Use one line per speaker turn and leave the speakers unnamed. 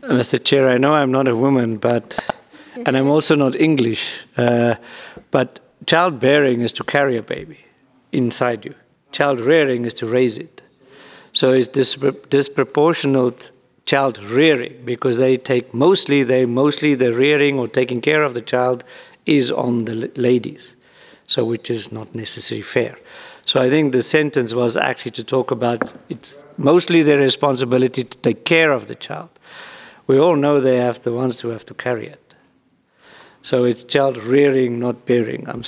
Mr. Chair, I know I'm not a woman, and I'm also not English, but childbearing is to carry a baby inside you. Child rearing is to raise it. So it's disproportionate child rearing because mostly the rearing or taking care of the child is on the ladies. So which is not necessarily fair. So I think the sentence was actually to talk about it's mostly their responsibility to take care of the child. We all know they have the ones who have to carry it. So it's child rearing, not bearing. I'm